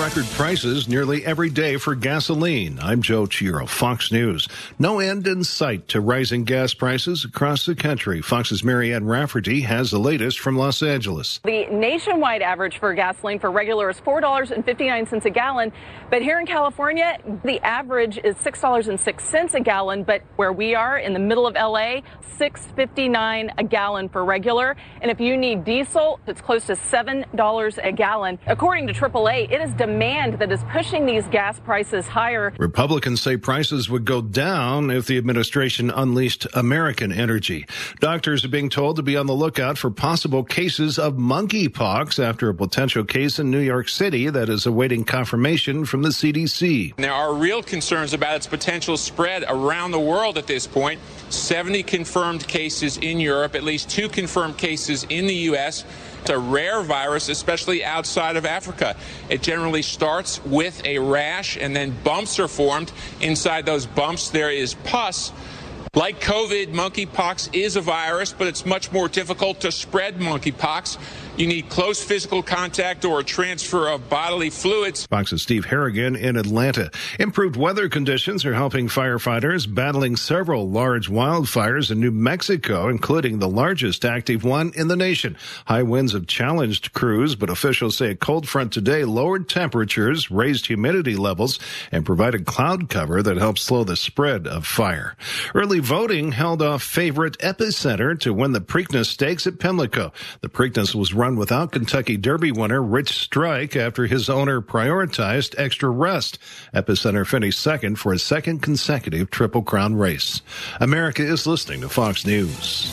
record prices nearly every day for gasoline. I'm Joe Chiro, Fox News. No end in sight to rising gas prices across the country. Fox's Marianne Rafferty has the latest from Los Angeles. The nationwide average for gasoline for regular is $4.59 a gallon. But here in California, the average is $6.06 a gallon. But where we are in the middle of L.A., $6.59 a gallon for regular. And if you need diesel, it's close to $7 a gallon. According to AAA, it is demand that is pushing these gas prices higher. Republicans say prices would go down if the administration unleashed American energy. Doctors are being told to be on the lookout for possible cases of monkeypox after a potential case in New York City that is awaiting confirmation from the CDC. There are real concerns about its potential spread around the world at this point. 70 confirmed cases in Europe, at least 2 confirmed cases in the U.S. It's a rare virus, especially outside of Africa. It generally starts with a rash and then bumps are formed. Inside those bumps, there is pus. Like COVID, monkeypox is a virus, but it's much more difficult to spread monkeypox. You need close physical contact or a transfer of bodily fluids. Fox's Steve Harrigan in Atlanta. Improved weather conditions are helping firefighters battling several large wildfires in New Mexico, including the largest active one in the nation. High winds have challenged crews, but officials say a cold front today lowered temperatures, raised humidity levels, and provided cloud cover that helps slow the spread of fire. Early voting held off favorite Epicenter to win the Preakness Stakes at Pimlico. The Preakness was run without Kentucky Derby winner Rich Strike after his owner prioritized extra rest. Epicenter finished second for a second consecutive Triple Crown race. America is listening to Fox News.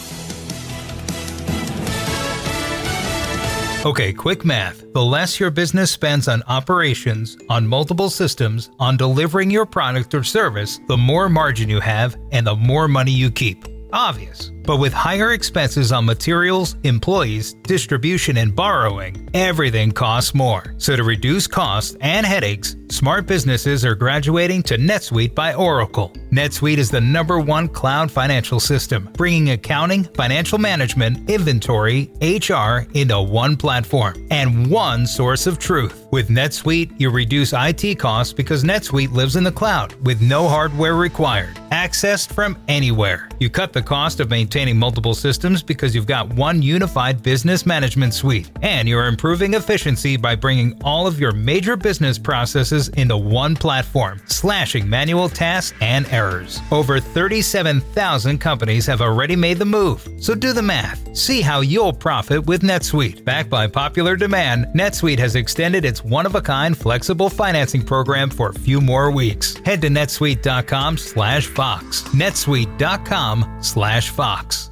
Okay, quick math. The less your business spends on operations, on multiple systems, on delivering your product or service, the more margin you have and the more money you keep. Obvious. But with higher expenses on materials, employees, distribution, and borrowing, everything costs more. So to reduce costs and headaches, smart businesses are graduating to NetSuite by Oracle. NetSuite is the #1 cloud financial system, bringing accounting, financial management, inventory, HR into one platform and one source of truth. With NetSuite, you reduce IT costs because NetSuite lives in the cloud with no hardware required. Accessed from anywhere. You cut the cost of maintaining multiple systems because you've got one unified business management suite. And you're improving efficiency by bringing all of your major business processes into one platform, slashing manual tasks and errors. Over 37,000 companies have already made the move. So do the math. See how you'll profit with NetSuite. Backed by popular demand, NetSuite has extended its one-of-a-kind flexible financing program for a few more weeks. Head to netsuite.com/Fox. netsuite.com/Fox.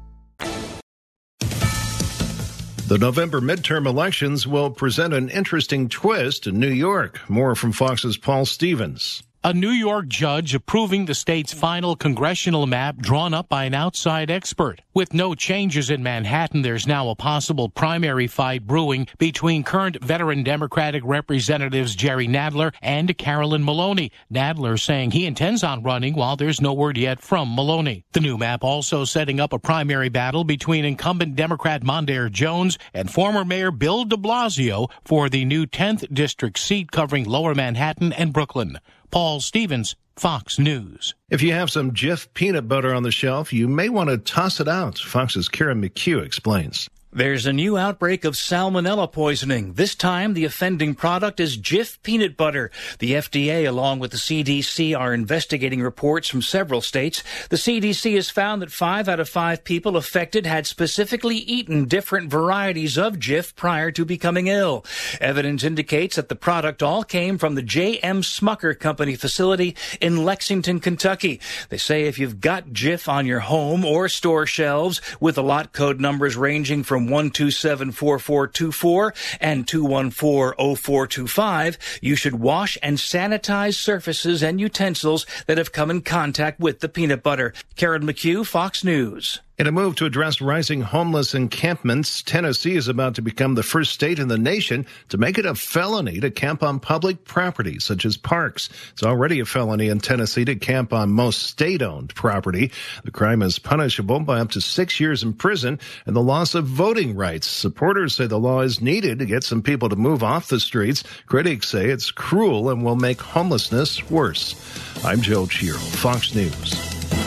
The November midterm elections will present an interesting twist in New York. More from Fox's Paul Stevens. A New York judge approving the state's final congressional map drawn up by an outside expert. With no changes in Manhattan, there's now a possible primary fight brewing between current veteran Democratic Representatives Jerry Nadler and Carolyn Maloney. Nadler saying he intends on running while there's no word yet from Maloney. The new map also setting up a primary battle between incumbent Democrat Mondaire Jones and former Mayor Bill de Blasio for the new 10th district seat covering Lower Manhattan and Brooklyn. Paul Stevens, Fox News. If you have some Jif peanut butter on the shelf, you may want to toss it out. Fox's Karen McHugh explains. There's a new outbreak of salmonella poisoning. This time, the offending product is Jif peanut butter. The FDA, along with the CDC, are investigating reports from several states. The CDC has found that 5 out of 5 people affected had specifically eaten different varieties of Jif prior to becoming ill. Evidence indicates that the product all came from the J.M. Smucker Company facility in Lexington, Kentucky. They say if you've got Jif on your home or store shelves with the lot code numbers ranging from 1274424 and 2140425, you should wash and sanitize surfaces and utensils that have come in contact with the peanut butter. Karen McHugh, Fox News. In a move to address rising homeless encampments, Tennessee is about to become the first state in the nation to make it a felony to camp on public property, such as parks. It's already a felony in Tennessee to camp on most state-owned property. The crime is punishable by up to 6 years in prison and the loss of voting rights. Supporters say the law is needed to get some people to move off the streets. Critics say it's cruel and will make homelessness worse. I'm Joe Chiro, Fox News.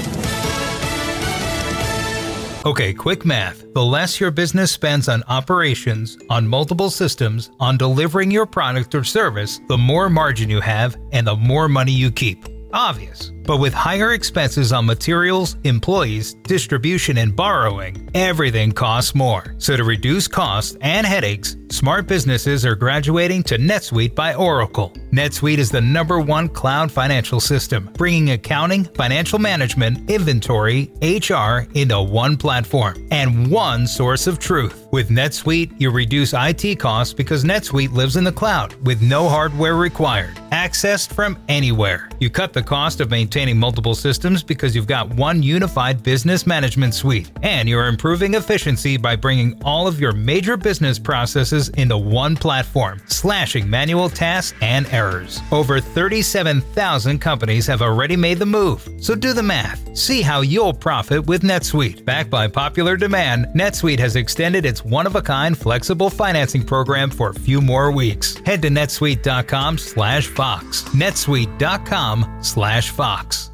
Okay, quick math. The less your business spends on operations, on multiple systems, on delivering your product or service, the more margin you have and the more money you keep. Obvious. But with higher expenses on materials, employees, distribution, and borrowing, everything costs more. So to reduce costs and headaches, smart businesses are graduating to NetSuite by Oracle. NetSuite is the #1 cloud financial system, bringing accounting, financial management, inventory, HR into one platform and one source of truth. With NetSuite, you reduce IT costs because NetSuite lives in the cloud with no hardware required, accessed from anywhere. You cut the cost of maintaining multiple systems because you've got one unified business management suite, and you're improving efficiency by bringing all of your major business processes into one platform, slashing manual tasks and errors. Over 37,000 companies have already made the move, so do the math. See how you'll profit with NetSuite. Backed by popular demand, NetSuite has extended its one-of-a-kind flexible financing program for a few more weeks. Head to netsuite.com/Fox. netsuite.com/Fox.